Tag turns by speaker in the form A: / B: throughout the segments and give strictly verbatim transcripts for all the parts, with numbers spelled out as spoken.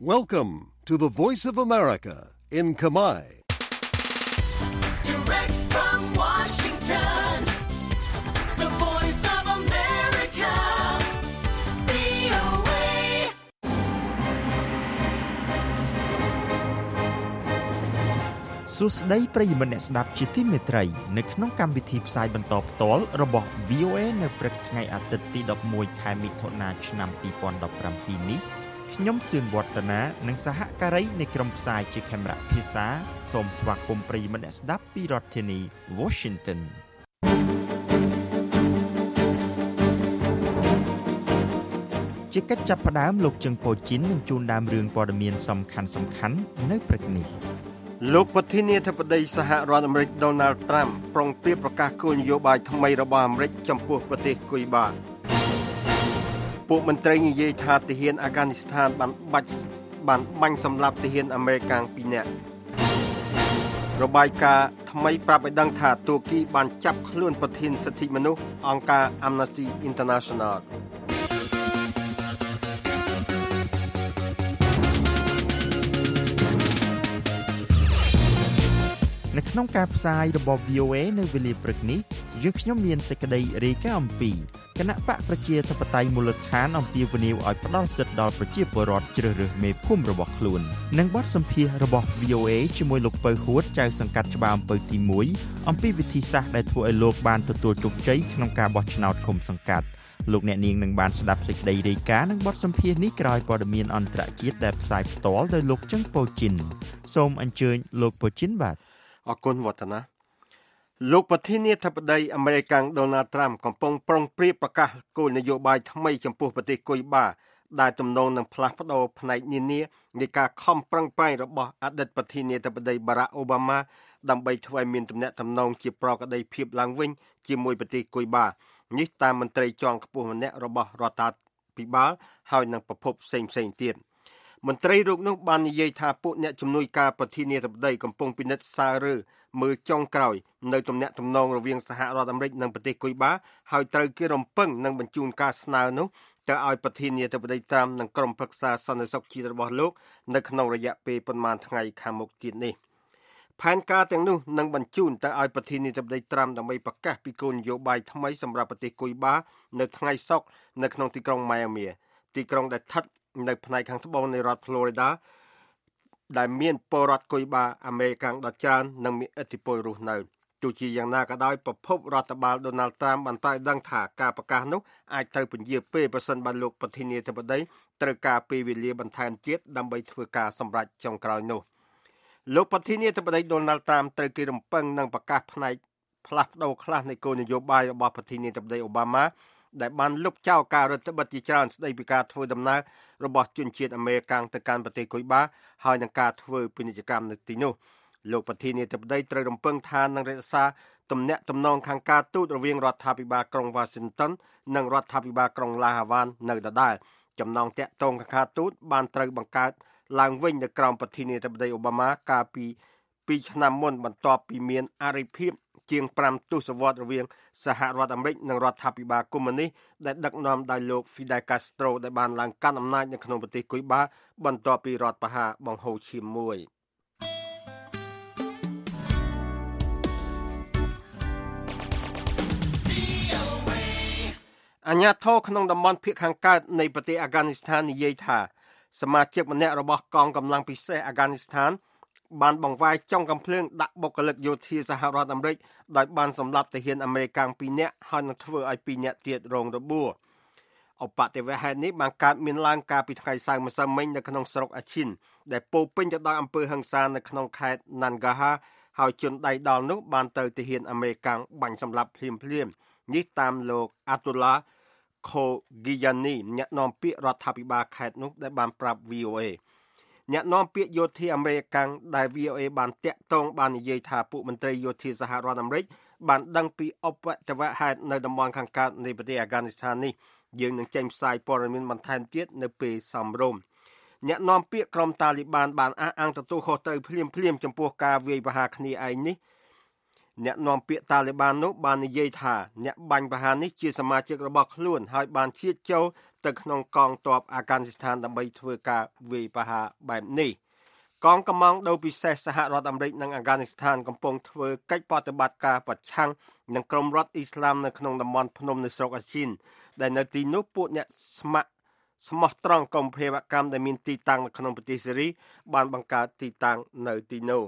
A: Welcome to the Voice of America in Khmer.
B: Direct from Washington, the Voice of America, វី អូ เอ
C: សួស្តីប្រិយមិត្តអ្នកស្ដាប់ជាទីមេត្រីនៅក្នុងកម្មវិធីផ្សាយបន្តផ្ទាល់របស់ វី អូ เอ នៅព្រឹកថ្ងៃអាទិត្យទីដប់មួយខែមិថុនាឆ្នាំពីរពាន់ដប់ប្រាំពីរនេះខ្ញុំសឿនវឌ្ឍនានិងសហការីនៃក្រុមផ្សាយជាខេមរៈភាសាសូមស្វាគមន៍ប្រិយមិត្តអ្នកស្ដាប់ពីរដ្ឋធានី Washington ជាកិច្ចចាប់ផ្ដើមលោកជឹងប៉ូជីននឹងជូនដើមរឿងព័ត៌មានសំខាន់សំខាន់នៅព្រឹកនេះ
D: លោកប្រធានាធិបតីសហរដ្ឋអាមេរិក Donald Trump ប្រុងប្រៀបប្រកាសគោលនយោបាយថ្មីរបស់អាមេរិកចំពោះប្រទេសគុយបាពួកមន្ត្រីនិយាយថាទាហានអាហ្គានីស្ថានបានបាច់បានបាញ់សម្លាប់ទាហានអាមេរិកពីរនាក់របាយការណ៍ថ្មីប្រាប់ឲ្យដឹងថាទួរគីបានចាប់ខ្លួនប្រធានសិទ្ធិមនុស្សអង្គការ Amnesty International
C: នៅក្នុងការផ្សាយរបស់ វី អូ เอ នៅវេលាព្រឹកនេះយើងខ្ញុំមានសេចក្តីរាយការណ៍អំពីគណៈបកប្រជាធិបតេយ្យមូលដ្ឋានអំពាវនាវឲ្យផ្ដល់សិទ្ធិដល់ប្រជាពលរដ្ឋជ្រើសរើសមេភូមិរបស់ខ្លួននិងបទសម្ភាសន៍របស់ វី អូ เอ ជាមួយលោកពៅហួតចៅសង្កាត់ច្បារអំពៅទីមួយអំពីវិធីសាស្ត្រដែលធ្វើឲ្យលោកបានទទួលជោគជ័យក្នុងការបោះឆ្នោតឃុំសង្កាត់លោកអ្នកនាងនឹងបានស្ដាប់សេចក្តីរាយការណ៍និងបទសម្ភាសន៍នេះក្រោយព័ត៌មានអន្តរជាតិដែលផ្សាយផ្ទាល់ដោយលោកជឹងប៉ូជីនសូមអញ្ជើញលោកប៉ូជីនបាទ
D: អរគុណវឌ្ឍនាលោកប្រធានាធិបតីអាមេរិក Donald Trump កំពុងប្រុងប្រៀបប្រកាសគោលនយោបាយថ្មីចំពោះប្រទេសគុយបាដែលទំនងនឹងផ្លាស់ប្ដូរផ្នែកនានានៃការខំប្រឹងប្រែងរបស់អតីតប្រធានាធិបតី Barack Obama ដើម្បីធ្វើឲ្យមានទំនាក់ទំនងជាប្រក្រតីភាពឡើងវិញជាមួយប្រទេសគុយបានេះតាមមន្ត្រីជាន់ខ្ពស់ម្នាក់របស់រដ្ឋាភិបាលហើយនឹងប្រភពផ្សេងៗទៀតមន្ត្រីរូបនោះបាននិយាយថាពួកអ្នកជំនួយការប្រធានាធិបតីកំពុងពិនិត្យសាររើមើលចុងក្រោយនៅទំនាក់ទំនងរវាងសហរដ្ឋអាមេរិកនិងប្រទេសគុយបាហើយត្រូវគេរំពឹងនឹងបញ្ជូនការស្នើនោះទៅឲ្យប្រធានាធិបតីត្រាំនិងក្រុមប្រឹក្សាសន្តិសុខជាតិរបស់លោកនៅក្នុងរយៈពេលប៉ុន្មានថ្ងៃខាងមុខទៀតនេះផែនការទាំងនោះនឹងបញ្ជូនទៅឲ្យប្រធានាធិបតីត្រាំដើម្បីប្រកាសពីគោលនយោបាយថ្មីសម្រាប់ប្រទេសគុយបានៅថ្ងៃសុក្រនៅក្នុងទីក្រុង Miami ទីក្រុងដែលស្ថិតនៅផ្នែកខាងត្បូងនៃរដ្ឋ Florida ដែលមានពលរដ្ឋគុយបាអាមេរិកដ៏ច្រើននិងមានឥទ្ធិពលរស់នៅទោះជាយ៉ាងណាក៏ដោយប្រភពរដ្ឋបាល Donald Trump បានប្រកាសដឹងថាការប្រកាសនោះអាចត្រូវពន្យាពេលប្រសិនបើលោកប្រធានាធិបតីត្រូវការពេលវេលាបន្ថែមទៀតដើម្បីធ្វើការសម្រេចចុងក្រោយនោះលោកប្រធានាធិបតី Donald Trump ត្រូវគេរំពឹងនឹងប្រកាសផ្នែកផ្លាស់ប្ដូរខ្លះនៃគោលនយោបាយរបស់ប្រធានាធិបតី Obamaដែលបានលុបចោលការរដ្ឋបិទជាច្រើនស្ដីពីការធ្វើដំណើររបស់ជនជាតិអាមេរិកទៅកាន់ប្រទេសគុយបាហើយនឹងការធ្វើពាណិជ្ជកម្មនៅទីនោះលោកប្រធានាធិបតីត្រូវរំពឹងថានឹងរក្សាទំនាក់ទំនងខាងការទូតរវាងរដ្ឋាភិបាលក្រុង Washington និងរដ្ឋាភិបាលក្រុង La Havana នៅដដែលចំណងតាក់ទងខាងការទូតបានត្រូវបង្កើតឡើងវិញនៅក្រោមប្រធានាធិបតី Obama កាលពីពីរឆ្នាំមុនបន្ទាប់ពីមានអរិភាពជាងប្រាំទសវត្សរ៍រវាងសហរដ្ឋអាមេរិកនិងរដ្ឋាភិបាលកុម្មុយនីសដែលដឹកនាំដោយលោក Fidel Castro ដែលបានឡើងកាន់អំណាចនៅក្នុងប្រទេសគុយបាបន្ទាប់ពីរដ្ឋប្រហារបង្ហូរឈាមមួយអាជ្ញាធរក្នុងតំបន់ភាគខាងកើតនៃប្រទេសអាហ្គានីស្ថាននិយាយថាសមាជិកម្នាក់របស់កងកម្លាំងពិសេសអាហ្គានីស្ថានបានបង្វែរចុងកាំភ្លើងដាក់បុគ្គលិកយោធាសហរដ្ឋអាមេរិកដោយបានសម្លាប់ទាហានអាមេរិកពីរនាក់ហើយនឹងធ្វើឲ្យពីរនាក់ទៀតរងរបួសឧបទ្ទវហេតុនេះបានកើតមានឡើងកាលពីថ្ងៃសៅរ៍ម្សិលមិញនៅក្នុងស្រុកអាឈិនដែលពោពេញទៅដោយអំពើហិង្សានៅក្នុងខេត្ត Nangarhar ហើយជនដៃដល់នោះបានត្រូវទាហានអាមេរិកបាញ់សម្លាប់ភ្លាមៗនេះតាមលោក Atullah Khogiani អ្នកនាំពាក្យរដ្ឋាភិបាលខេត្តនោះដែលបានប្រាប់ វី អូ เอអ្នកនាំពាក្យយោធាអាមេរិកដែល វី អូ เอ បានតាក់ទងបាននិយាយថាពួកមន្ត្រីយោធាសហរដ្ឋអាមេរិកបានដឹងពីឧបទ្ទវហេតុនៅតំបន់ខាងកើតនៃប្រទេសអាហ្គានីស្ថាននេះយើងនឹងចេញផ្សាយព័ត៌មានបន្ថែមទៀតនៅពេលសមរម្យអ្នកនាំពាក្យក្រុមតាលីបានបានអះអាងទទួលខុសត្រូវភ្លាមៗចំពោះការវាយប្រហារគ្នាឯងនេះ អ្នកនាំពាក្យតាលីបាននោះបាននិយាយថាអ្នកបាញ់ប្រហារនេះជាសមាជិករបស់ខ្លួនហើយបានឈានចូលទៅក្នុងកងទ័ពអាហ្គានីស្ថានដើម្បីធ្វើការវាយប្រហារបែបនេះកងកម្លាំងដូវពិសេសសហរដ្ឋអាមេរិកនិងអាហ្គានីស្ថានកំពុងធ្វើកិច្ចប្រតិបត្តិការប្រឆាំងនឹងក្រុមរដ្ឋអ៊ីស្លាមនៅក្នុងតំបន់ភ្នំនៅស្រុកអាជីនដែលនៅទីនោះពួកអ្នកស្ម័គ្រស្មោះត្រង់ក្រុមភេរវកម្មដែលមានទីតាំងនៅក្នុងប្រទេសសេរីបានបង្កើតទីតាំងនៅទីនោះ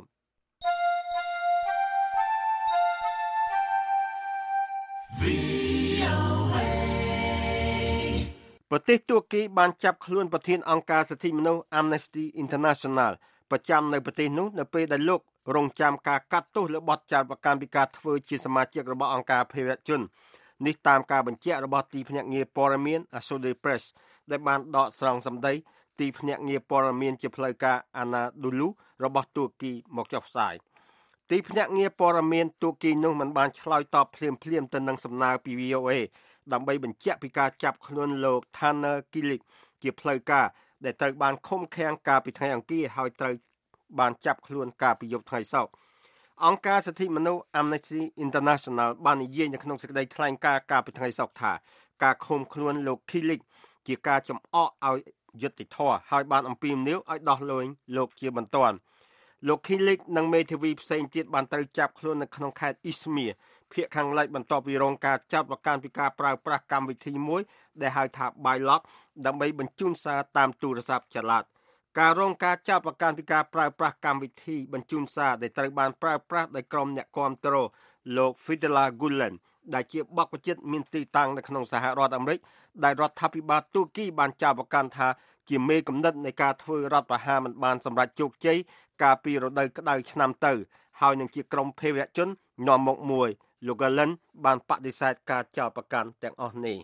D: ប្រទេសទួរគីបានចាប់ខ្លួនប្រធានអង្គការសិទ្ធិមនុស្ស Amnesty International ប្រចាំនៅប្រទេសនោះនៅពេលដែលលោករងចាំការកាត់ទោសលើបទចោទប្រកាន់ពីការធ្វើជាសមាជិករបស់អង្គការភេរវជននេះតាមការបញ្ជាក់របស់ទីភ្នាក់ងារព័ត៌មាន Associated Press ដែលបានដកស្រង់សម្ដីទីភ្នាក់ងារព័ត៌មានជាផ្លូវការ Anadolu របស់ទួរគីមកចុះផ្សាយទីភ្នាក់ងារព័ត៌មានទួរគីនោះមិនបានឆ្លើយតបភ្លាមៗទៅនឹងសំណើពី V O A ដើម្បីបញ្ជាក់ពីការចាប់ខ្លួនលោក Tanner Kilic ជាផ្លូវការដែលត្រូវបានឃុំឃាំងកាលពីថ្ងៃអង្គារហើយត្រូវបានចាប់ខ្លួនកាលពីយប់ថ្ងៃសុក្រអង្គការសិទ្ធិមនុស្ស Amnesty International បាននិយាយនៅក្នុងសេចក្តីថ្លែងការណ៍កាលពីថ្ងៃសុក្រថាការឃុំខ្លួនលោក Kilic ជាការចំអកឲ្យយុត្តិធម៌ហើយបានអំពាវនាវឲ្យដោះលែងលោកជាបន្ទាន់លោក Kilic និងមេធាវីផ្សេងទៀតបានត្រូវចាប់ខ្លួននៅក្នុងខេត្ត Izmir ភាគខាងលិចបន្ទាប់ពីរងការចោទប្រកាន់ពីការប្រើប្រាស់កម្មវិធីមួយដែលហៅថា Bylock ដើម្បីបញ្ជូនសារតាមទូរស័ព្ទចល័តការរងការចោទប្រកាន់ពីការប្រើប្រាស់កម្មវិធីបញ្ជូនសារដែលត្រូវបានប្រើប្រាស់ដោយក្រុមអ្នកគាំទ្រលោក Fethullah Gulen ដែលជាបកជាតិមានទីតាំងនៅក្នុងសហរដ្ឋអាមេរិកដែលរដ្ឋាភិបាលទួរគីបានចោទប្រកាន់ថាជាមេកំណត់នៃការធ្វើរដ្ឋប្រហារមិនបានសម្រេចជោគជ័យកាលពីរដូវក្តៅឆ្នាំទៅហើយនឹងជាក្រុមភេរវជននាំមុខមួយលោក Gulen បានបដិសេធការចោទប្រកាន់ទាំងអស់នេះ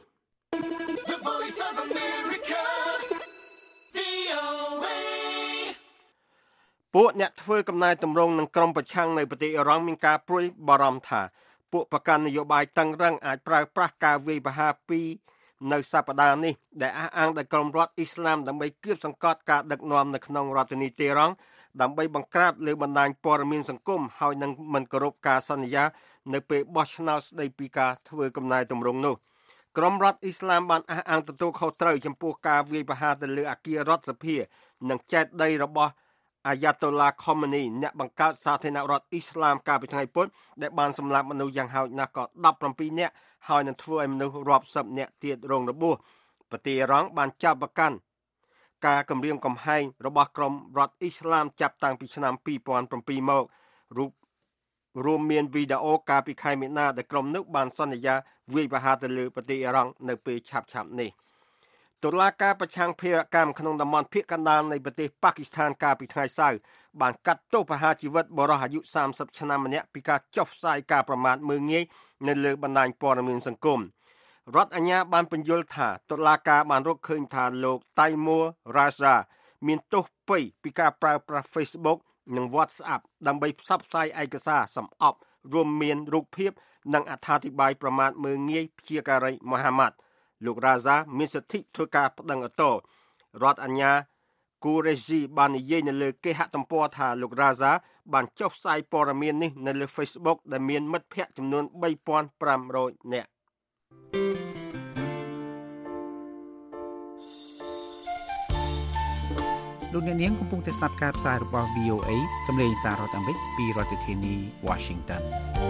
D: ពួកអ្នកធ្វើកំណែតម្រង់នឹងក្រុមប្រឆាំងនៅប្រទេសអ៊ីរ៉ង់មានការព្រួយបារម្ភថាពួកប្រកាន់នយោបាយតឹងរ៉ឹងអាចប្រើប្រាស់ការវាយប្រហារពីនៅសប្តាហ៍នេះដែលអះអាងដោយក្រុមរដ្ឋអ៊ីស្លាមដើម្បីគៀបសង្កត់ការដឹកនាំនៅក្នុងរដ្ឋធានីតេរ៉ង់ដើម្បីបង្ក្រាបលើបណ្ដាញព័ត៌មានសង្គមហើយនឹងមិនគោរពការសន្យានៅពេលបោះឆ្នោតស្ដីពីការធ្វើកំណែតម្រង់នោះក្រុមរដ្ឋអ៊ីស្លាមបានអះអាងទទួលខុសត្រូវចំពោះការវាយប្រហារទៅលើអគាររដ្ឋសភានិងចេតិយរបស់អាយ៉ាតូឡាខូម៉ានីអ្នកបង្កើតសាធារណរដ្ឋអ៊ីស្លាមកាលពីថ្ងៃពុធដែលបានសម្លាប់មនុស្សយ៉ាងហោចណាស់ក៏ដប់ប្រាំពីរនាក់ហើយនឹងធ្វើឲ្យមនុស្សរាប់សិបនាក់ទៀតរងរបួសប្រទេសអ៊ីរ៉ង់បានចាប់ប្រកាន់ការគំរាមកំហែងរបស់ក្រុមរដ្ឋអ៊ីស្លាមចាប់តាំងពីឆ្នាំពីរពាន់ប្រាំពីរមករូបរួមមានវីដេអូកាលពីខែមីនាដែលក្រុមនោះបានសន្យាវាយប្រហារទៅលើប្រទេសអ៊ីរ៉ង់នៅពេលឆាប់ៗនេះតុលាការប្រឆាំងភេរវកម្មក្នុងតំបន់ភាគកណ្ដាលនៃប្រទេសប៉ាគីស្ថានកាលពីថ្ងៃសៅរ៍បានកាត់ទោសប្រហារជីវិតបុរសអាយុសាមសិបឆ្នាំម្នាក់ពីការចុះផ្សាយការប្រមាថមើលងាយនៅលើបណ្ដាញព័ត៌មានសង្គមរដ្ឋអាជ្ញាបានបញ្យល់ថាតុលាការបានរកឃើញថាលោក Taimur Raza មានទោសពេយពីការប្រើប្រាស់ Facebook និង WhatsApp ដើម្បីផ្សព្វផ្សាយឯកសារសម្អប់រួមមានរូបភាពនិងអត្ថាធិប្បាយប្រមាថមើលងាយព្យាការីមូហាម៉ាត់លោក Raza មានសិទ្ធិធ្វើការប្តឹងឧទ្ធរណ៍រដ្ឋអាជ្ញា Qureshi បាននិយាយនៅលើគេហទំព័រថាលោក Raza បានចុះផ្សាយព័ត៌មាននេះនៅលើ Facebook ដែលមានមិត្តភ័ក្តិចំនួនបីពាន់ប្រាំរយនាក់
E: លោកអ្នកនាងកំពុងតែស្ដាប់ការផ្សាយរបស់ V O A សំឡេងសាររដ្ឋអាមេរិកពីរដ្ឋធានី Washington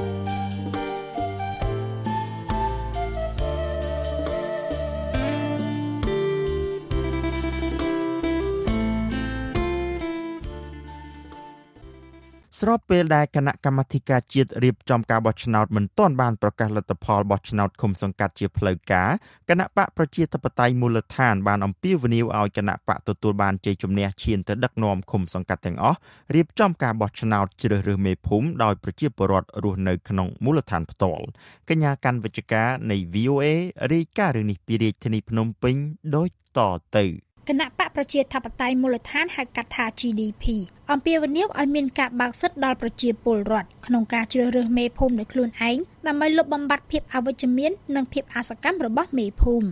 C: ស្របពេលដែលគណៈកម្មាធិការជាតិរៀបចំការបោះឆ្នោតមិនទាន់បានប្រកាសលទ្ធផលបោះឆ្នោតឃុំសង្កាត់ជាផ្លូវការគណៈបកប្រជាធិបតេយ្យមូលដ្ឋានបានអំពាវនាវឲ្យគណៈបកទទួលបានជ័យជំនះឈានទៅដឹកនាំឃុំសង្កាត់ទាំងអស់រៀបចំការបោះឆ្នោតជ្រើសរើសមេភូមិដោយប្រជាពលរដ្ឋរស់នៅក្នុងមូលដ្ឋានផ្ទាល់កញ្ញាកាន់វិជ្ជការនៃ V O A រាយការណ៍រឿងនេះពីរាជធានីភ្នំពេញដូចតទៅ
F: គណៈបកប្រជាធិបតេយ្យមូលដ្ឋានហៅកាត់ថា G D P អំពាវនាវឲ្យមានការបើកសិទ្ធិដល់ប្រជាពលរដ្ឋក្នុងការជ្រើសរើសមេភូមិដោយខ្លួនឯងដើម្បីលុបបំបាត់ភាពអវិជ្ជមាននិងភាពអសកម្មរបស់មេភូមិ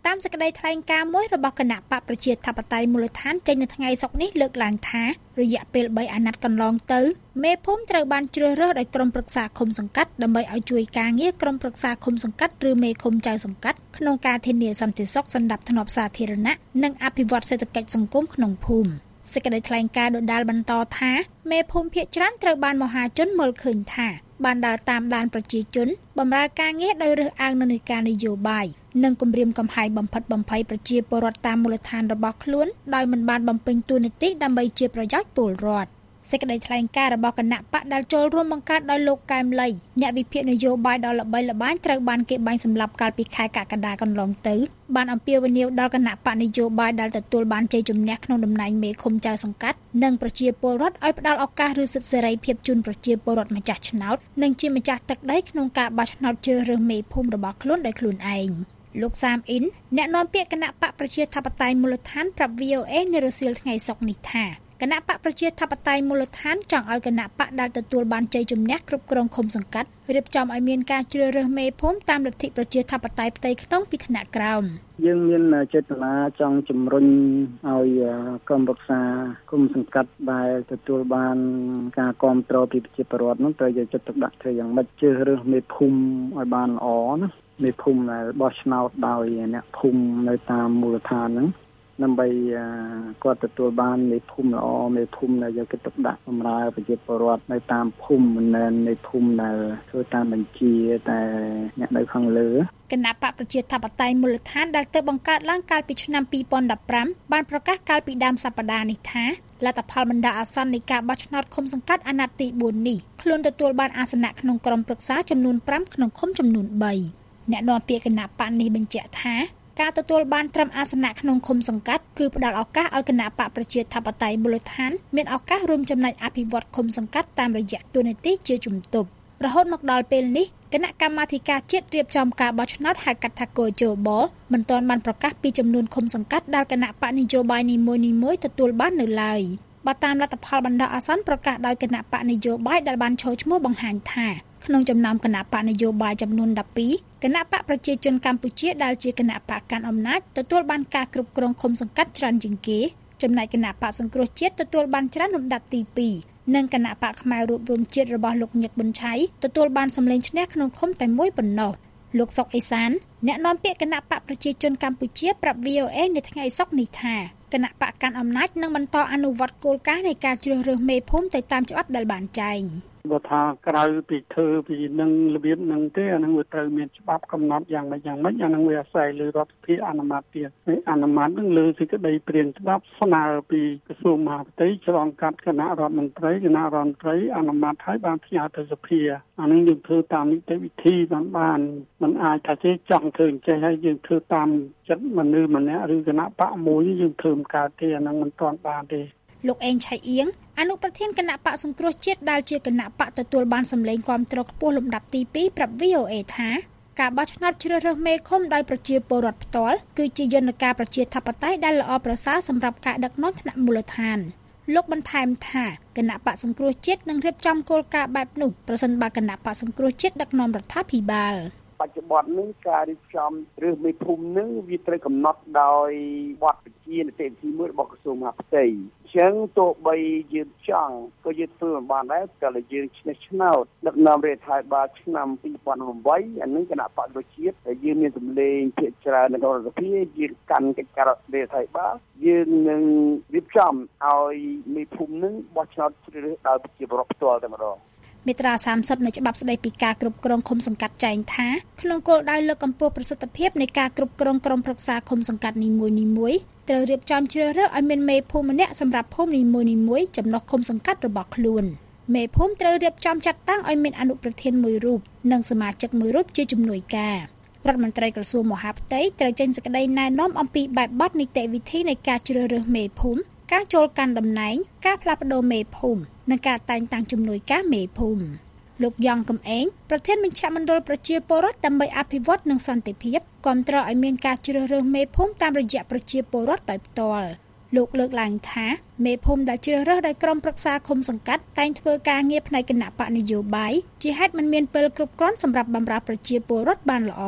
F: តាមសេចក្តីថ្លែងការណ៍មួយរបស់គណៈបកប្រជាធិបតេយ្យមូលដ្ឋានចេញនៅថ្ងៃសុក្រនេះលើកឡើងថារយៈពេលបីអាណត្តិកន្លងទៅមេភូមិត្រូវបានជ្រើសរើសដោយក្រុមប្រឹក្សាឃុំសង្កាត់ដើម្បីឲ្យជួយការងារក្រុមប្រឹក្សាឃុំសង្កាត់ឬមេឃុំចៅសង្កាត់ក្នុងការធានាសន្តិសុខសណ្ដាប់ធ្នាប់សាធារណៈនិងអភិវឌ្ឍសេដ្ឋកិច្ចសង្គមក្នុងភូមិសេចក្តីថ្លែងការណ៍ដដាលបន្តថាមេភូមិភាគច្រើនត្រូវបានមហាជនមើលឃើញថាបានដើរតាមដានប្រជាជនបម្រើការងារដោយរើសអើងនឹងនីតិកាលនយោបាយនិងគំរាមកំហែងបំផិតបំភ័យប្រជាពលរដ្ឋតាមមូលដ្ឋានរបស់ខ្លួនដោយមិនបានបំពេញតួនាទីដើម្បីជាប្រយោជន៍ពលរដ្ឋសេចក្តីថ្លែងការណ៍របស់គណៈបកដែលចូលរួមបង្កើតដោយលោកកែមលីអ្នកវិភាគនយោបាយដ៏ល្បីល្បាញត្រូវបានគេបាញ់សម្លាប់កាលពីខែកក្កដាកន្លងទៅបានអំពាវនាវដល់គណៈបកនយោបាយដែលទទួលបានជ័យជំនះក្នុងតំណែងមេឃុំចៅសង្កាត់និងប្រជាពលរដ្ឋឲ្យផ្ដល់ឱកាសឬសិទ្ធិសេរីភាពជូនប្រជាពលរដ្ឋម្ចាស់ឆ្នោតនិងជាម្ចាស់ទឹកដីក្នុងការបោះឆ្នោតជ្រើសរើសមេភូមិរបស់ខ្លួនដោយខ្លួនឯងលោកសាមអ៊ីនអ្នកនាំពាក្យគណៈបកប្រជាធិបតេយ្យមូលដ្ឋានប្រាប់ វី អូ អេ នៅរសៀលថ្ងៃសុក្រនេះថាគណៈបកប្រជាធិបតេយ្យមូលដ្ឋានចង់ឲ្យគណៈបកដែលទទួលបានជ័យជំនះគ្រប់គ្រងឃុំសង្កាត់រៀបចំឲ្យមានការជ្រើសរើសមេភូមិតាមលទ្ធិប្រជាធិបតេយ្យផ្ទៃក្នុងពីថ្នាក់ក្រោម
G: យើងមានចេតនាចង់ជំរុញឲ្យក្រុមប្រឹក្សាឃុំសង្កាត់ដែលទទួលបានការគ្រប់គ្រងពីប្រជាពលរដ្ឋនោះត្រូវយកចិត្តទុកដាក់ធ្វើយ៉ាងម៉េចជ្រើសរើសមេភូមិឲ្យបានល្អណាមេភូមិដែលបោះឆ្នោតដោយអ្នកភូមិនៅតាមមូលដ្ឋានហ្នឹងដើម្បីគាត់ទទួលបានមេភូមិល្អមេភូមិដែលយកចិត្តទុកដាក់បម្រើប្រជាពលរដ្ឋនៅតាមភូមិមិនមែនមេភូមិដែលធ្វើតាមបញ្ជាតែអ្នកនៅខាងលើ
F: គណៈបកប្រជាធិបតេយ្យមូលដ្ឋានដែលទៅបង្កើតឡើងកាលពីឆ្នាំពីរពាន់ដប់ប្រាំបានប្រកាសកាលពីដើមសប្តាហ៍នេះថាលទ្ធផលបណ្ដាអាសន្ននៃការបោះឆ្នោតឃុំសង្កាត់អាណត្តិទីបួននេះខ្លួនទទួលបានអាសនៈក្នុងក្រុមប្រឹក្សាចំនួនប្រាំក្នុងឃុំចំនួនបីអ្នកនាំពាក្យគណៈបកនេះបញ្ជាក់ថាការទទួលបានត្រឹមអាសនៈក្នុងឃុំសង្កាត់គឺផ្ដល់ឱកាសឲ្យគណៈបកប្រជាធិបតេយ្យមូលដ្ឋានមានឱកាសរួមចំណែកអភិវឌ្ឍឃុំសង្កាត់តាមរយៈតួនាទីជាជំទប់រហូតមកដល់ពេលនេះគណៈកម្មាធិការជាតិរៀបចំការបោះឆ្នោតហៅកាត់ថាកោជបមិនទាន់បានប្រកាសពីចំនួនឃុំសង្កាត់ដែលគណៈបកនយោបាយនីមួយៗទទួលបាននៅឡើយបើតាមលទ្ធផលបណ្ដោះអាសន្នប្រកាសដោយគណៈបកនយោបាយដែលបានចូលឈ្មោះបង្ហាញថាក្នុងចំណោមគណៈបកនយោបាយចំនួនដប់ពីរគណៈបកប្រជាជនកម្ពុជាដែលជាគណៈបកកាន់អំណាចទទួលបានការគ្រប់គ្រងឃុំសង្កាត់ច្រើនជាងគេចំណែកគណៈបកសង្គ្រោះជាតិទទួលបានច្រើនលំដាប់ទីពីរនិងគណៈបកខ្មែររួបរวมជាតិរបស់លោកញឹកប៊ុនឆៃទទួលបានសម្លេងឈ្នះក្នុងឃុំតែមួយប៉ុណ្ណោះលោកសុកអេសានអ្នកនាំពាក្យគណៈបកប្រជាជនកម្ពុជាប្រាប់ វី អូ អេ នៅថ្ងៃសុក្រនេះថាគណៈបកកាន់អំណាចនឹងបន្តអនុវត្តគោលការណ៍នៃការជ្រើសរើសមេភូមិទៅតាមច្បាប់ដែលបានចែង
G: បើថាក្រៅពីធ្វើពីនឹងរបៀបហ្នឹងទេអានឹងវាត្រូវមានច្បាប់កំណត់យ៉ាងម៉េចយ៉ាងម៉េចអានឹងវាអាស្រ័យលើរដ្ឋាភិបាលអនុម័តទៀតហើយអនុម័តនឹងលើសេចក្តីព្រាងច្បាប់ស្នើពីក្រសួងមហាផ្ទៃឆ្លងកាត់គណៈរដ្ឋមន្ត្រីគណៈរដ្ឋមន្ត្រីអនុម័តឲ្យបានផ្ញើទៅសភាអានឹងយើងធ្វើតាមនីតិវិធីបានបានมันអាចថាទេចង់ធ្វើអញ្ចឹងហើយយើងធ្វើតាមចិត្តមនុស្សម្នាក់ឬគណៈបកមួយយើងធ្វើមិនកើតទេអានឹងមិនទាន់បានទេ
F: លោកអេងឆៃអៀងអនុប្រធានគណៈបកសង្គ្រោះជាតិដែលជាគណៈបកទទួលបានសម្លេងគាំទ្រខ្ពស់លំដាប់ទីពីរប្រាប់ វី អូ អេ ថាការបោះឆ្នោតជ្រើសរើសមេឃុំដោយប្រជាពលរដ្ឋផ្ទាល់គឺជាយន្តការប្រជាធិបតេយ្យដែលល្អប្រសើរសម្រាប់ការដឹកនាំថ្នាក់មូលដ្ឋានលោកបន្ថែមថាគណៈបកសង្គ្រោះជាតិនឹងរៀបចំគោលការណ៍បែបនោះប្រសិនបើគណៈបកសង្គ្រោះជាតិដឹកនាំរដ្ឋាភិបាល
G: បច្ចុប្បន្ននេះការរៀបចំឬមេភូមិនឹងវាត្រូវកំណត់ដោយបទបញ្ជានីតិវិធីមួយរបស់ក្រសួងមហាផ្ទៃអញ្ចឹងទោះបីយើងចង់ក៏យើងធ្វើមិនបានដែរតែយើងឈ្នះឆ្នោតដឹកនាំរដ្ឋាភិបាលឆ្នាំពីរពាន់ប្រាំ8អានឹងគណៈបកប្រជាជាតិដែលយើងមានសម្លេងភាគច្រើននៅរដ្ឋាភិបាលយើងកាន់កិច្ចការរដ្ឋាភិបាលយើងនឹងរៀបចំឲ្យមេភូមិនឹងបោះឆ្នោតជ្រើសរើសដោយប្រជាពលរដ្ឋផ្ទាល់តែម្ដង
F: មាត្រាសាមសិបនៃច្បាប់ស្តីពីការគ្រប់គ្រងឃុំសង្កាត់ចែងថាក្នុងគោលដៅលើកកម្ពស់ប្រសិទ្ធភាពនៃការគ្រប់គ្រងក្រុមប្រឹក្សាឃុំសង្កាត់នីមួយៗត្រូវរៀបចំជ្រើសរើសឲ្យមានមេភូមិម្នាក់សម្រាប់ភូមិនីមួយៗចំណុះឃុំសង្កាត់របស់ខ្លួនមេភូមិត្រូវរៀបចំចាត់តាំងឲ្យមានអនុប្រធានមួយរូបនិងសមាជិកមួយរូបជាជំនួយការរដ្ឋមន្ត្រីក្រសួងមហាផ្ទៃត្រូវចេញសេចក្តីណែនាំអំពីបែបបទនីតិវិធីនៃការជ្រើសរើសមេភូមិការចូលកាន់តំណែងការផ្លាស់ប្តូរមេភូមិនិងការតែងតាំងជំនួយការមេភូមិលោកយ៉ងកំឯងប្រធានមជ្ឈមណ្ឌលប្រជាពលរដ្ឋដើម្បីអភិវឌ្ឍនិងសន្តិភាពគាំទ្រឲ្យមានការជ្រើសរើសមេភូមិតាមរយៈប្រជាពលរដ្ឋដោយផ្ទាល់លោកលើកឡើងថាមេភូមិដែលជ្រើសរើសដោយក្រុមប្រឹក្សាឃុំសង្កាត់តែងធ្វើការងារផ្នែកគណៈបកនយោបាយជាហេតុមិនមានពេលគ្រប់គ្រាន់សម្រាប់បម្រើប្រជាពលរដ្ឋបានល្អ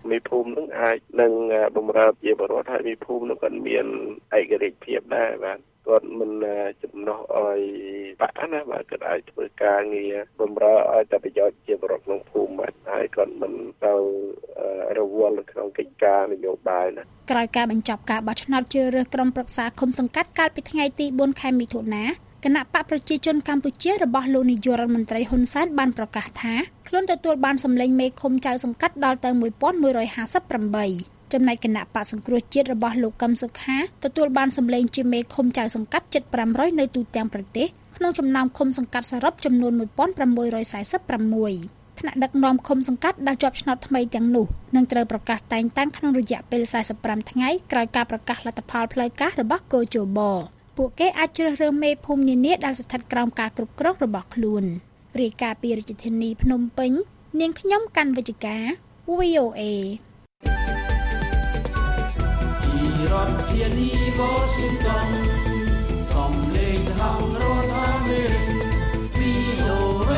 H: មេភូមិនឹងអាចនឹងបម្រើជាបរិវត្តឲ្យមេភូមិនឹងគាត់មានឯករាជ្យភាពដែរបាទគាត់មិនចំណោះឲ្យបាក់ណាបាទគាត់អាចធ្វើការងារបម្រើឲ្យតែប្រយោជន៍ជាបរិវត្តក្នុងភូមិបាទហើយគាត់មិនទៅរវល់ក្នុងកិច្ចការនយោបាយណា
F: ក្រោយការបញ្ចប់ការបោះឆ្នោតជ្រើសរើសក្រុមប្រឹក្សាឃុំសង្កាត់កាលពីថ្ងៃទីបួនខែមិថុនាគណៈបកប្រជាជនកម្ពុជារបស់លោកនាយករដ្ឋមន្ត្រីហ៊ុនសែនបានប្រកាសថាខ្លួនទទួលបានសម្លេងមេឃុំចៅសង្កាត់ដល់ទៅមួយពាន់មួយរយហាសិបប្រាំបីចំណែកគណៈបកសង្គ្រោះជាតិរបស់លោកកឹមសុខាទទួលបានសម្លេងជាមេឃុំចៅសង្កាត់ជិតប្រាំរយនៅទូទាំងប្រទេសក្នុងចំណោមឃុំសង្កាត់សរុបចំនួនមួយពាន់ប្រាំមួយរយសែសិបប្រាំមួយថ្នាក់ដឹកនាំឃុំសង្កាត់ដែលជាប់ឆ្នោតថ្មីទាំងនោះនឹងត្រូវប្រកាសតែងតាំងក្នុងរយៈពេលសែសិបប្រាំថ្ងៃក្រោយការប្រកាសលទ្ធផលផ្លូវការរបស់កោជបពួកគេអាចជ្រើសរើសមេភូមិនានាដែលស្ថិតក្រោមការគ្រប់គ្រងរបស់ខ្លួនរាយការណ៍ពីរាជធានីភ្នំពេញនាងខ្ញុំកាន់វិជ្ជការ វី អូ เอ
B: ពីរដ្ឋធានី Washington សំឡេងសហរដ្ឋអាមេរិក វី អូ เอ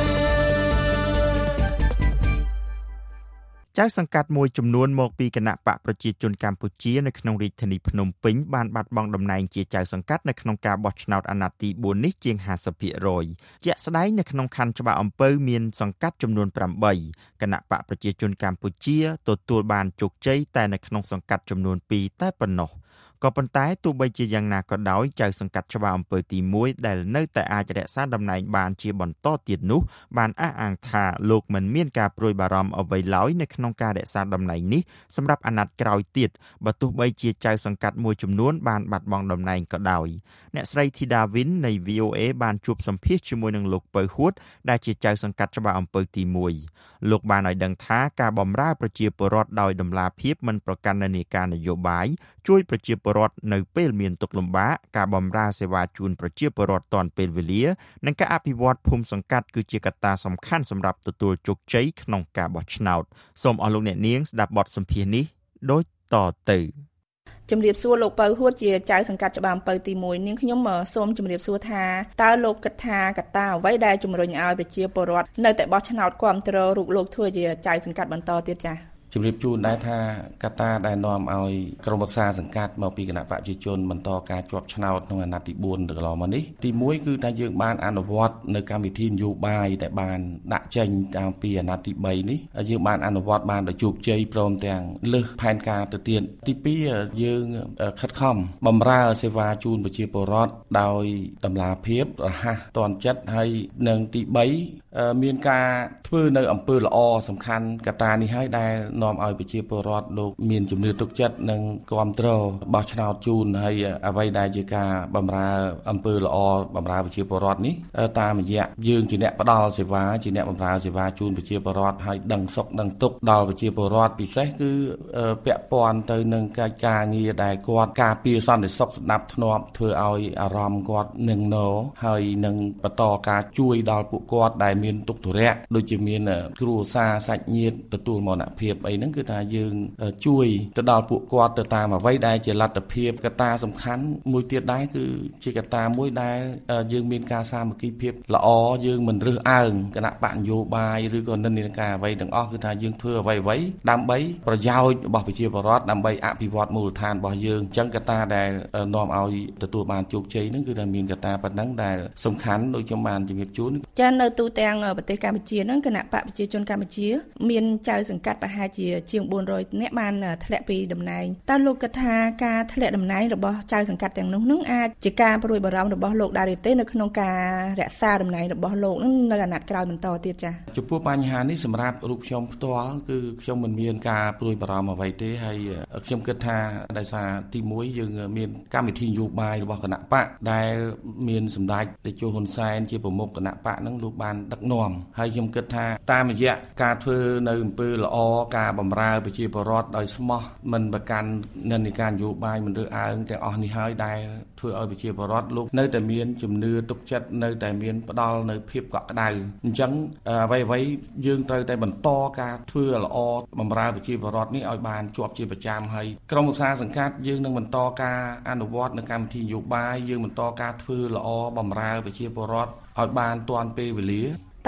C: ចៅសង្កាត់មួយចំនួនមកពីគណៈបកប្រជាជនកម្ពុជានៅក្នុងរាជធានីភ្នំពេញបានបាត់បង់តំណែងជាចៅសង្កាត់នៅក្នុងការបោះឆ្នោតអាណត្តិទីបួននេះជាង ហាសិបភាគរយ ជាក់ស្ដែងនៅក្នុងខណ្ឌច្បារអំពៅមានសង្កាត់ចំនួនប្រាំបីគណៈបកប្រជាជនកម្ពុជាទទួលបានជោគជ័យតែនៅក្នុងសង្កាត់ចំនួនពីរតែប៉ុណ្ណោះក៏ប៉ុន្តែទោះបីជាយ៉ាងណាក៏ដោយចៅសង្កាត់ច្បារអំពើទីមួយដែលនៅតែអាចរក្សាតំណែងបានជាបន្តទៀតនោះបានអះអាងថាលោកមិនមានការព្រួយបារម្ភអ្វីឡើយនៅក្នុងការរក្សាតំណែងនេះសម្រាប់អាណត្តិក្រោយទៀតបើទោះបីជាចៅសង្កាត់មួយចំនួនបានបាត់បង់តំណែងក៏ដោយអ្នកស្រីធីតាវិននៃ វី អូ เอ បានជួបសម្ភាសជាមួយនឹងលោកពៅហួតដែលជាចៅសង្កាត់ច្បារអំពើទីមួយលោកបានឲ្យដឹងថាការបម្រើប្រជាពលរដ្ឋដោយតម្លាភាពមិនប្រកាន់នានាការនយោបាយជួយប្រជាពលរដ្ឋនៅពេលមានទុក្ខលំបាកការបម្រើសេវាជូនប្រជាពលរដ្ឋទាន់ពេលវេលានិងការអភិវឌ្ឍភូមិសង្កាត់គឺជាកត្តាសំខាន់សម្រាប់ទទួលជោគជ័យក្នុងការបោះឆ្នោតសូមអស់លោកអ្នកនាងស្ដាប់បទសម្ភាសន៍នេះដូចតទៅ
I: ជំរាបសួរលោកពៅហួតជាចៅសង្កាត់ច្បារអំពៅទីមួយនាងខ្ញុំសូមជំរាបសួរថាតើលោកគិតថាកត្តាអ្វីដែលជំរុញឲ្យប្រជាពលរដ្ឋនៅតែបោះឆ្នោតគាំទ្ររូបលោកធ្វើជាចៅសង្កាត់បន្តទៀតចា៎
J: ជំរាបជូនដែរថាកត្តាដែលនាំឲ្យក្រុមប្រឹក្សាសង្កាត់មកពីគណៈបព្វជិជនបន្តការជាប់ឆ្នោតក្នុងអាណត្តិទីបួនទៅកន្លងមកនេះទីមួយគឺថាយើងបានអនុវត្តនៅកម្មវិធីនយោបាយដែលបានដាក់ចេញតាំងពីអាណត្តិទីបីនេះយើងបានអនុវត្តបានដោយជោគជ័យព្រមទាំងលើសផែនការទៅទៀតទីពីរយើងខិតខំបម្រើសេវាជូនប្រជាពលរដ្ឋដោយតម្លាភាពរហ័សទាន់ចិត្តហើយនិងទីបីមានការធ្វើនៅអំពើល្អសំខាន់កត្តានេះហើយដែលនាំឲ្យប្រជាពលរដ្ឋលោកមានជំនឿទុកចិត្តនិងគាំទ្របោះឆ្នោតជូនហើយអ្វីដែលជាការបម្រើអំពើល្អបម្រើប្រជាពលរដ្ឋនេះតាមរយៈយើងជាអ្នកផ្ដល់សេវាជាអ្នកបម្រើសេវាជូនប្រជាពលរដ្ឋហើយដឹងសុខដឹងទុក្ខដល់ប្រជាពលរដ្ឋពិសេសគឺពាក់ព័ន្ធទៅនឹងកិច្ចការងារដែលគាត់ការពារសន្តិសុខស្ដាប់ធ្នាប់ធ្វើឲ្យអារម្មណ៍គាត់នឹងណហើយនឹងបន្តការជួយដល់ពួកគាត់ដែលមានទុក្ខធុរៈដូចជាមានគ្រួសារសាច់ញាតិទទួលមរណភាពអីហ្នឹងគឺថាយើងជួយទៅដល់ពួកគាត់ទៅតាមអ្វីដែលជាលទ្ធភាពកត្តាសំខាន់មួយទៀតដែរគឺជាកត្តាមួយដែលយើងមានការសាមគ្គីភាពល្អយើងមិនរើសអើងគណៈបកនយោបាយឬក៏និន្នាការអ្វីទាំងអស់គឺថាយើងធ្វើអ្វីអ្វីដើម្បីប្រយោជន៍របស់ប្រជាពលរដ្ឋដើម្បីអភិវឌ្ឍមូលដ្ឋានរបស់យើងអញ្ចឹងកត្តាដែលនាំឲ្យទទួលបានជោគជ័យហ្នឹងគឺថាមានកត្តាប៉ុណ្ណឹងដែលសំខាន់ដូចខ្ញុំបានជម្រាបជូន
I: ចា៎នៅទូទាំងប្រទេសកម្ពុជាហ្នឹងគណៈបកប្រជាជនកម្ពុជាមានចៅសង្កាត់ប្រហែលជាជាងបួនរយនាក់បានធ្លាក់ពីតំណែងតើលោកគិតថាការធ្លាក់តំណែងរបស់ចៅសង្កាត់ទាំងនោះនឹងអាចជាការព្រួយបារម្ភរបស់លោកដែរទេនៅក្នុងការរក្សាតំណែងរបស់លោកនឹងនៅអាណត្តិក្រោយបន្តទៀតចា៎
J: ចំពោះបញ្ហានេះសម្រាប់រូបខ្ញុំផ្ទាល់គឺខ្ញុំមិនមានការព្រួយបារម្ភអ្វីទេហើយខ្ញុំគិតថាដោយសារទីមួយយើងមានកម្មវិធីនយោបាយរបស់គណៈបកដែលមានសម្ដេចតេជោហ៊ុនសែនជាប្រមុខគណៈបកហ្នឹងលោកបានដឹកនាំហើយខ្ញុំគិតថាតាមរយៈការធ្វើនៅអំពើល្អការបម្រើប្រជាពលរដ្ឋដោយស្មោះមិនប្រកាន់និន្នាការនយោបាយមិនរើសអើងទាំងអស់នេះហើយដែលធ្វើឲ្យប្រជាពលរដ្ឋលោកនៅតែមានជំនឿទុកចិត្តនៅតែមានផ្ដល់នៅភាពកក់ក្ដៅអញ្ចឹងអ្វីអ្វីយើងត្រូវតែបន្តការធ្វើល្អបម្រើប្រជាពលរដ្ឋនេះឲ្យបានជាប់ជាប្រចាំហើយក្រុមឧស្សាហសង្កាត់យើងនឹងបន្តការអនុវត្តនៅកម្មវិធីនយោបាយយើងបន្តការធ្វើល្អបម្រើប្រជាពលរដ្ឋឲ្យបានទាន់ពេលវេលា
I: ត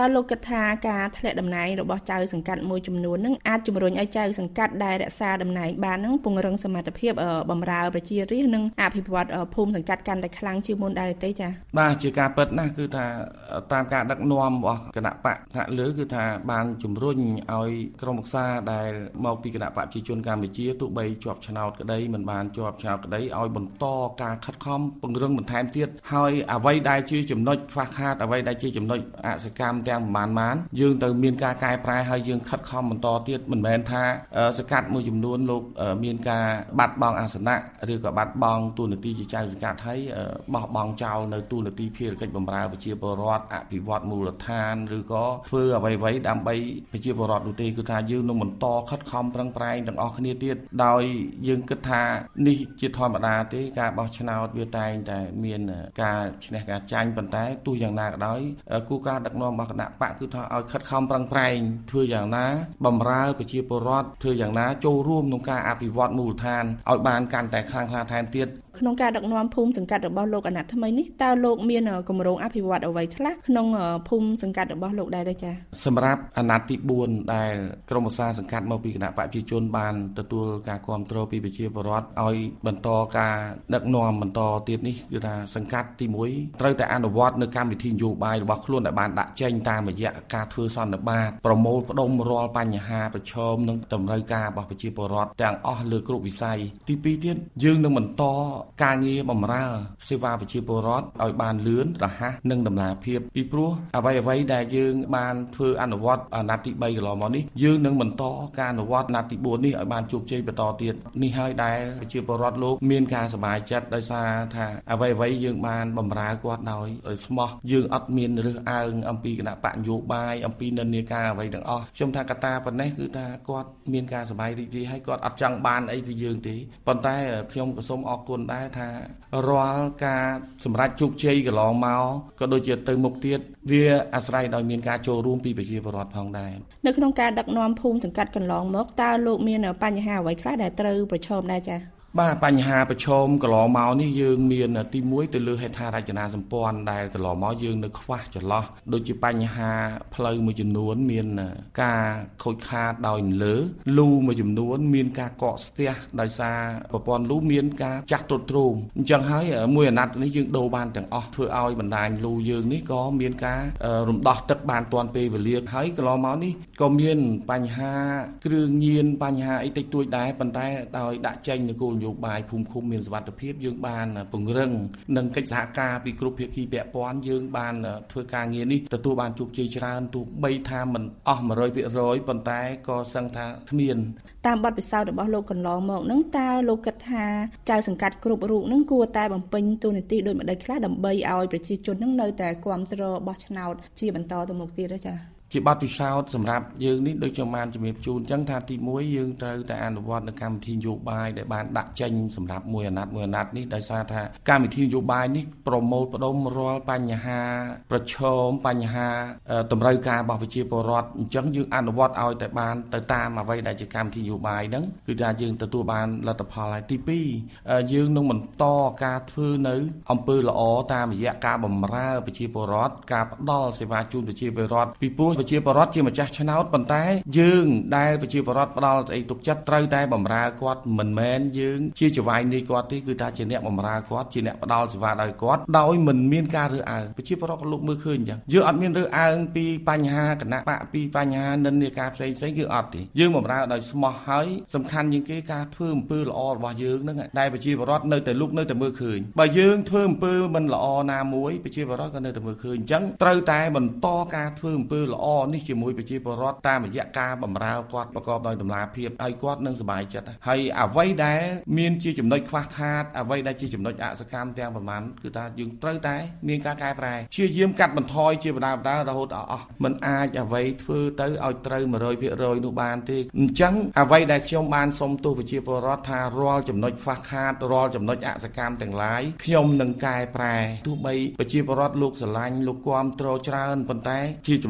I: តើលោកគិតថាការធ្លាក់តំណែងរបស់ចៅសង្កាត់មួយចំនួននឹងអាចជំរុញឲ្យចៅសង្កាត់ដែលរក្សាតំណែងបាននឹងពង្រឹងសមត្ថភាពបម្រើប្រជារាស្ត្រនិងអភិវឌ្ឍភូមិសង្កាត់កាន់តែខ្លាំងជាងមុនដែរទេចា៎
J: បាទជាការពិតណាស់គឺថាតាមការដឹកនាំរបស់គណៈបកថ្នាក់លើគឺថាបានជំរុញឲ្យក្រុមប្រឹក្សាដែលមកពីគណៈបកប្រជាជនកម្ពុជាទោះបីជាប់ឆ្នោតក្តីមិនបានជាប់ឆ្នោតក្តីឲ្យបន្តការខិតខំពង្រឹងបន្ថែមទៀតហើយអ្វីដែលជាចំណុចខ្វះខាតអ្វីដែលជាចំណុចអសកម្មទាំងប្រមាណបានយើងទៅមានការកែប្រែហើយយើងខិតខំបន្តទៀតមិនមែនថាសកាត់មួយចំនួនលោកមានការបាត់បង់អាសនៈឬក៏បាត់បង់តួនាទីជាចៅសង្កាត់ហើយបោះបង់ចោលនៅតួនាទីភារកិច្ចបម្រើប្រជាពលរដ្ឋអភិវឌ្ឍមូលដ្ឋានឬក៏ធ្វើអ្វីៗដើម្បីប្រជាពលរដ្ឋនោះទេគឺថាយើងនឹងបន្តខិតខំប្រឹងប្រែងទាំងអស់គ្នាទៀតដោយយើងគិតថានេះជាធម្មតាទេការបោះឆ្នោតវាតែងតែមានការឈ្នះការចាញ់ប៉ុន្តែទោះយ៉ាងណាក៏ដោយគូការដឹកនាំរបស់គណៈបកគឺថាឲ្យខិតខំប្រឹងប្រែងធ្វើយ៉ាងណាបម្រើប្រជាពលរដ្ឋធ្វើយ៉ាងណាចូលរួមក្នុងការអភិវឌ្ឍមូលដ្ឋានឲ្យបានកាន់តែខ្លាំងក្លាថែមទៀត
I: ក្នុងការដឹកនាំភូមិសង្កាត់របស់លោកអាណត្តិថ្មីនេះតើលោកមានគម្រោងអភិវឌ្ឍអ្វីខ្លះក្នុងភូមិសង្កាត់របស់លោកដែរទេចា៎
J: សម្រាប់អាណត្តិទីបួនដែលក្រុមប្រឹក្សាសង្កាត់មកពីគណៈបព្វជិជនបានទទួលការគាំទ្រពីប្រជាពលរដ្ឋឲ្យបន្តការដឹកនាំបន្តទៀតនេះគឺថាសង្កាត់ទីមួយត្រូវតែអនុវត្តនៅកម្មវិធីនយោបាយរបស់ខ្លួនដែលបានដាក់ចេញតាមរយៈការធ្វើសន្និបាតប្រមូលផ្ដុំរាល់បញ្ហាប្រឈមនិងតម្រូវការរបស់ប្រជាពលរដ្ឋទាំងអស់លើគ្រប់វិស័យទីពីរទៀតយើងនឹងបន្តការងារបម្រើសេវាប្រជាពលរដ្ឋឲ្យបានលឿនរហ័សនិងតម្លាភាពពីព្រោះអ្វីអ្វីដែលយើងបានធ្វើអនុវត្តអាណត្តិទីបីកន្លងមកនេះយើងនឹងបន្តការអនុវត្តអាណត្តិទីបួននេះឲ្យបានជោគជ័យបន្តទៀតនេះហើយដែលប្រជាពលរដ្ឋលោកមានការសប្បាយចិត្តដោយសារថាអ្វីអ្វីយើងបានបម្រើគាត់ដោយស្មោះយើងអត់មានរើសអើងអំពីគណៈបកនយោបាយអំពីនិន្នាការអ្វីទាំងអស់ខ្ញុំថាកត្តាប៉ុណ្ណេះគឺថាគាត់មានការសប្បាយរីករាយហើយគាត់អត់ចង់បានអីពីយើងទេប៉ុន្តែខ្ញុំក៏សូមអរគុណដែរថារាល់ការសម្រេចជោគជ័យកន្លងមកក៏ដូចជាទៅមុខទៀតវាអាស្រ័យដោយមានការចូលរួមពីប្រជាពលរដ្ឋផងដែរ
I: នៅក្នុងការដឹកនាំភូមិសង្កាត់កន្លងមកតើលោកមានបញ្ហាអ្វីខ្លះដែលត្រូវប្រឈមដែរចា៎
J: បាទបញ្ហាប្រឈមកន្លងមកនេះយើងមានទីមួយទៅលើហេដ្ឋារចនាសម្ព័ន្ធដែលកន្លងមកយើងនៅខ្វះចន្លោះដូចជាបញ្ហាផ្លូវមួយចំនួនមានការខូចខាតដោយលើលូមួយចំនួនមានការកកស្ទះដោយសារប្រព័ន្ធលូមានការចាស់ទ្រុឌទ្រោមអញ្ចឹងហើយមួយអាណត្តិនេះយើងដូរបានទាំងអស់ធ្វើឲ្យបណ្ដាញលូយើងនេះក៏មានការរំដោះទឹកបានទាន់ពេលវេលាហើយកន្លងមកនេះក៏មានបញ្ហាគ្រឿងញៀនបញ្ហាអីតិចតួចដែរប៉ុន្តែដោយដាក់ចេញនូវគោលនយោបាយភូមិឃុំមានសុវត្ថិភាពយើងបានពង្រឹងនិងកិច្ចសហការពីគ្រប់ភាគីពាក់ព័ន្ធយើងបានធ្វើការងារនេះទទួលបានជោគជ័យច្រើនទោះបីថាមិនអស់ một trăm phần trăm ប៉ុន្តែក៏សឹងថាគ្មាន
I: តាមបទពិសោធន៍របស់លោកកន្លងមកនឹងតើលោកគិតថាចៅសង្កាត់គ្រប់រូបនឹងគួរតែបំពេញតួនាទីដូចម្តេចខ្លះដើម្បីឲ្យប្រជាជននឹងនៅតែគាំទ្របោះឆ្នោតជាបន្តទៅមុខទៀតទេចា៎
J: ជាបទពិសោធន៍សម្រាប់យើងនេះដូចខ្ញុំបានជំរាបជូនអញ្ចឹងថាទីមួយយើងត្រូវតែអនុវត្តនៅកម្មវិធីនយោបាយដែលបានដាក់ចេញសម្រាប់មួយអាណត្តិមួយអាណត្តិនេះដោយសារថាកម្មវិធីនយោបាយនេះប្រមូលផ្ដុំរាល់បញ្ហាប្រឈមបញ្ហាតម្រូវការរបស់ប្រជាពលរដ្ឋអញ្ចឹងយើងអនុវត្តឲ្យតែបានទៅតាមអ្វីដែលជាកម្មវិធីនយោបាយហ្នឹងគឺថាយើងទទួលបានលទ្ធផលហើយទីពីរយើងនឹងបន្តការធ្វើនៅអំពើល្អតាមរយៈការបម្រើប្រជាពលរដ្ឋការផ្ដល់សេវាជូនប្រជាពលរដ្ឋពីព្រោះប្រជាពលរដ្ឋជាម្ចាស់ឆ្នោតប៉ុន្តែយើងដែលប្រជាពលរដ្ឋផ្ដល់ស្អីទុកចិត្តត្រូវតែបម្រើគាត់មិនមែនយើងជាចវាយនេះគាត់ទេគឺថាជាអ្នកបម្រើគាត់ជាអ្នកផ្ដល់សេវាដល់គាត់ដោយមិនមានការរើសអើងប្រជាពលរដ្ឋក៏លោកមើលឃើញអញ្ចឹងយើងអត់មានរើសអើងពីបញ្ហាគណៈបកពីបញ្ហានិន្នាការផ្សេងផ្សេងគឺអត់ទេយើងបម្រើដោយស្មោះហើយសំខាន់ជាងគេការធ្វើអំពើល្អរបស់យើងហ្នឹងដែលប្រជាពលរដ្ឋនៅតែលោកនៅតែមើលឃើញបើយើងធ្វើអំពើមិនល្អណាមួយប្រជាពលរដ្ឋក៏នៅតែមើលឃើញអញ្ចឹងត្រូវតែបន្តការធ្វើអំពើល្អនេះជាមួយប្រជាពលរដ្ឋតាមរយៈការបម្រើគាត់ប្រកបដោយតម្លាភាពឲ្យគាត់នឹងសប្បាយចិត្តហើយអ្វីដែលមានជាចំណុចខ្វះខាតអ្វីដែលជាចំណុចអសកម្មទាំងប្រមាណគឺថាយើងត្រូវតែមានការកែប្រែព្យាយាមកាត់បន្ថយជាបណ្ដាបណ្ដារហូតដល់អស់មិនអាចអ្វីធ្វើទៅឲ្យត្រូវ một trăm phần trăm នោះបានទេអញ្ចឹងអ្វីដែលខ្ញុំបានសុំទោសប្រជាពលរដ្ឋថារាល់ចំណុចខ្វះខាតរាល់ចំណុចអសកម្មទាំងឡាយខ្ញុំនឹងកែប្រែទោះបីប្រជាពលរដ្ឋលោកស្រឡាញ់លោកគាំទ្រច្រើនប៉ុន្តែជាចំណុចខ្វះខា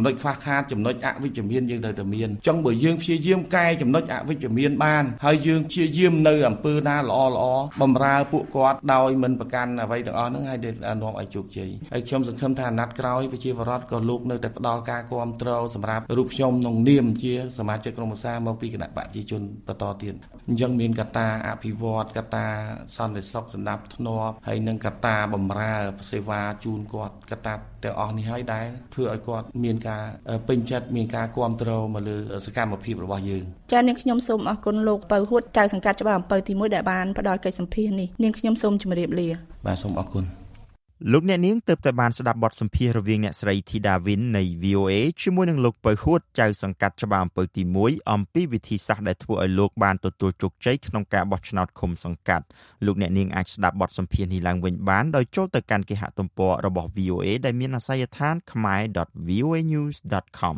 J: ខាតចំណុចអវិជ្ជមានយើងត្រូវតែមានចង់បើយើងព្យាយាមកែចំណុចអវិជ្ជមានបានហើយយើងព្យាយាមនៅអំពើណាល្អល្អបំរើពួកគាត់ដោយមិនប្រកាន់អ្វីទាំងអស់ហ្នឹងហើយដែលនាំឲ្យជោគជ័យហើយខ្ញុំសង្ឃឹមថាអាណត្តិក្រោយប្រជាពលរដ្ឋក៏លោកនៅតែផ្ដល់ការគាំទ្រសម្រាប់រូបខ្ញុំក្នុងនាមជាសមាជិកក្រុមប្រឹក្សាមកពីគណៈបកប្រជាជនបន្តទៀតអញ្ចឹងមានកត្តាអភិវឌ្ឍកត្តាសន្តិសុខសម្ដាប់ធ្នាប់ហើយនិងកត្តាបំរើសេវាជូនគាត់កត្តាទាំងអស់នេះហើយដែលធ្វើឲ្យគាត់មានការពេញចិត្តមានការគាំទ្រមកលើសកម្មភាពរបស់យើង
I: ចា៎នាងខ្ញុំសូមអរគុណលោកពៅហួតចៅសង្កាត់ច្បារអំពៅទីមួយដែលបានផ្ដល់កិច្ចសម្ភាសន៍នេះនាងខ្ញុំសូមជម្រាបលា
J: បាទសូមអរគុណ
C: លោកអ្នកនាងទើបតែបានស្ដាប់បទសម្ភាសន៍រវាងអ្នកស្រីធីដាវិននៃ វី អូ เอ ជាមួយនឹងលោកពៅហួតចៅសង្កាត់ច្បារអំពៅទីមួយអំពីវិធីសាស្ត្រដែលធ្វើឲ្យលោកបានទទួលជោគជ័យក្នុងការបោះឆ្នោតឃុំសង្កាត់លោកអ្នកនាងអាចស្ដាប់បទសម្ភាសន៍នេះឡើងវិញបានដោយចូលទៅកាន់គេហទំព័ររបស់ វី អូ เอ ដែលមានអាសយដ្ឋាន ខមែរ ដត វី អូ เอ ញូស ដត com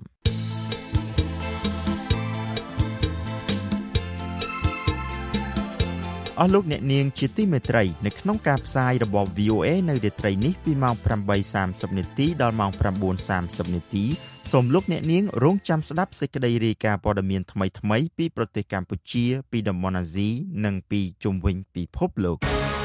C: អស់លោកអ្នកនាងជាទីមេត្រីនៅក្នុងការផ្សាយរបស់ វី អូ เอ នៅរាត្រីនេះពីម៉ោង ប្រាំបីសាមសិប នាទីដល់ម៉ោង ប្រាំបួនសាមសិប នាទីសូមលោកអ្នកនាងរងចាំស្ដាប់សេចក្តីរាយការណ៍ព័ត៌មានថ្មីៗពីប្រទេសកម្ពុជាពីតំបន់អាស៊ីនិងពីជុំវិញពិភពលោក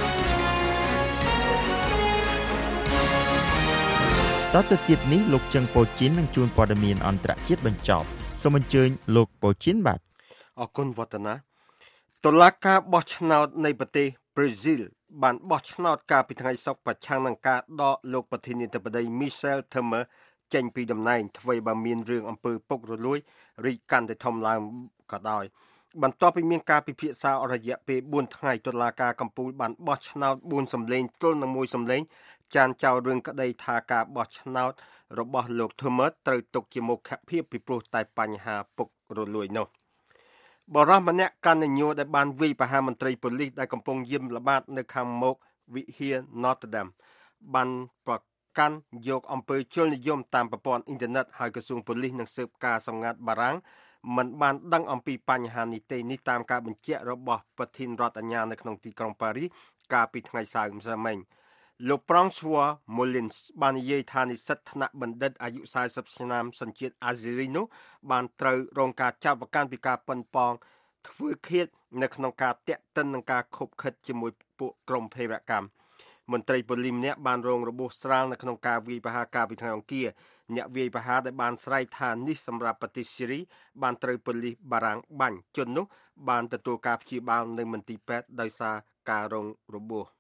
C: តទៅទៀតនេះលោកជឹងប៉ូជីននឹងជួនព័ត៌មានអន្តរជាតិបញ្ចប់សូមអញ្ជើញលោកប៉ូជីនបាទ
D: អរគុណវឌ្ឍនាតុលាការបោះឆ្នោតនៃប្រទេសប្រេស៊ីលបានបោះឆ្នោតកាលពីថ្ងៃសុក្រប្រឆាំងនឹងការដកលោកប្រធានាធិបតី Michel Temer ចេញពីតំណែងអ្វីបើមានរឿងអំពើពុករលួយរីកកាន់តែធំឡើងក៏ដោយបន្ទាប់ពីមានការពិភាក្សាអស់រយៈពេលបួនថ្ងៃតុលាការកំពូលបានបោះឆ្នោតបួនសម្លេងទល់នឹងមួយសម្លេងចានចោលរឿងក្តីថាការបោះឆ្នោតរបស់លោក Temer ត្រូវទុកជាមុខភាពពីព្រោះតែបញ្ហាពុករលួយនោះបរិសម្នាក់កណ្ដាលញួរដែលបានវាយប្រហារមន្ត្រីប៉ូលីសដែលកំពុងយាមល្បាតនៅខាងមុខវិហារ Notre Dame បានប្រកាន់យកអំពើជលនិយមតាមប្រព័ន្ធអ៊ីនធឺណិតហើយក្រសួងប៉ូលីសនិងស៊ើបការសម្ងាត់បារាំងមិនបានដឹងអំពីបញ្ហានេះទេនេះតាមការបញ្ជាក់របស់ប្រធានរដ្ឋអាជ្ញានៅក្នុងទីក្រុងប៉ារីសកាលពីថ្ងៃសៅរ៍ម្សិលមិញលោក François Molins បាននិយាយថានិស្សិតថ្នាក់បណ្ឌិតអាយុសាសិបឆ្នាំសញ្ជាតិអាហ្សេរីនោះបានត្រូវរងការចាប់ប្រកាន់ពីការប៉ុនប៉ងធ្វើឃាតនៅក្នុងការតាក់ទិននឹងការខົບខិតជាមួយពួកក្រុមភេរវកម្មមន្ត្រីប៉ូលីសម្នាក់បានរងរបួសស្រាលនៅក្នុងការវាយប្រហារកាលពីថ្ងៃអង្គារអ្នកវាយប្រហារដែលបានស្រែកថានេះសម្រាប់ប្រទេសស៊េរីបានត្រូវប៉ូលីសបារាំងបាញ់ជននោះបានទទួលការព្យាបាលនៅមន្ទីរពេទ្យដោយសារការរងរបួស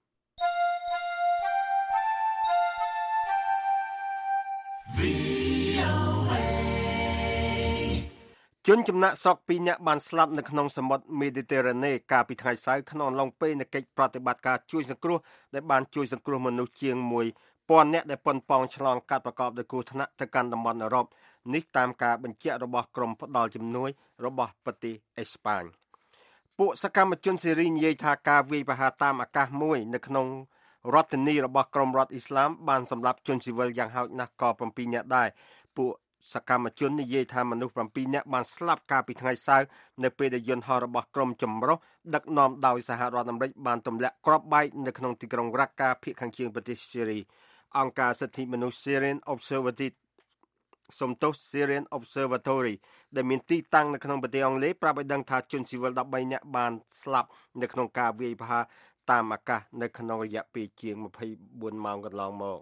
D: ជនចំណាក់ស្រុកពីរនាក់បានស្លាប់នៅក្នុងសមុទ្រមេឌីទែរ៉ាណេកាលពីថ្ងៃសៅរ៍ក្នុងអំឡុងពេលនៃកិច្ចប្រតិបត្តិការជួយសង្គ្រោះដែលបានជួយសង្គ្រោះមនុស្សជាងមួយពាន់នាក់ដែលប៉ុនប៉ងឆ្លងកាត់ប្រកបដោយគ្រោះថ្នាក់ទៅកាន់តំបន់អឺរ៉ុបនេះតាមការបញ្ជាក់របស់ក្រុមផ្ដល់ជំនួយរបស់ប្រទេសអេស្ប៉ាញពួកសកម្មជនស៊េរីនិយាយថាការវាយប្រហារតាមអាកាសមួយនៅក្នុងរដ្ឋធានីរបស់ក្រុមរដ្ឋអ៊ីស្លាមបានសម្លាប់ជនស៊ីវិលយ៉ាងហោចណាស់ក៏7នាក់ដែរពួកសកម្មជននិយាយថាមនុស្ស7នាក់បានស្លាប់កាលពីថ្ងៃសៅរ៍នៅពេលដែលយន្តហោះរបស់ក្រុមចម្រុះដឹកនាំដោយសហរដ្ឋអាមេរិកបានទម្លាក់គ្រាប់បែកនៅក្នុងទីក្រុងរ៉ាកាភាគខាងជើងប្រទេសស៊េរីអង្គការសិទ្ធិមនុស្ស Syrian Observatory សំទោស Syrian Observatory ដែលមានទីតាំងនៅក្នុងប្រទេសអង់គ្លេសប្រាប់ឲ្យដឹងថាជនស៊ីវិល13នាក់បានស្លាប់នៅក្នុងការវាយប្រហារតាមអាកាសនៅក្នុងរយៈពេលជាង24ម៉ោងកន្លងមក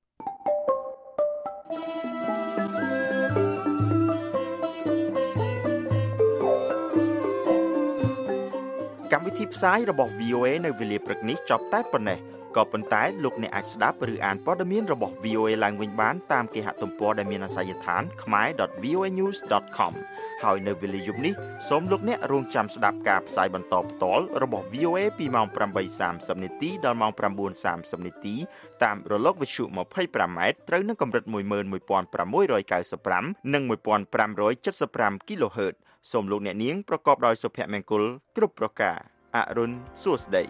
C: កម្មវិធីផ្សាយរបស់ វី អូ เอ នៅវេលាព្រឹកនេះចប់តែប៉ុណ្ណេះក៏ប៉ុន្តែលោកអ្នកអាចស្ដាប់ឬអានព័ត៌មានរបស់ វី អូ เอ ឡើងវិញបានតាមគេហទំព័រដែលមានអាសយដ្ឋាន ខមែរ ដត វី អូ เอ ញូស ដត com ហើយនៅវេលាយប់នេះសូមលោកអ្នករងចាំស្ដាប់ការផ្សាយបន្តផ្ទាល់របស់ វី អូ เอ ពីម៉ោង ប្រាំបីសាមសិប នាទីដល់ម៉ោង ប្រាំបួនសាមសិប នាទីតាមរលកវិទ្យុ 25 ម៉ែត្រត្រូវនឹងកម្រិត មួយម៉ឺនមួយពាន់ប្រាំមួយរយកៅសិបប្រាំ និង 1575 kHz សូមលោកអ្នកនាងប្រកបដោយសុភមង្គលគ្រប់ប្រការអរុនសួស្តី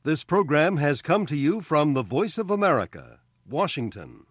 A: This program has come to you from the Voice of America, Washington.